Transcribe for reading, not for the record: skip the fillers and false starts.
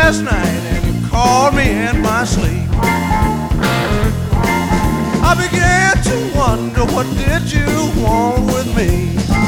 last night and you called me in my sleep. I began to wonder, what did you want with me?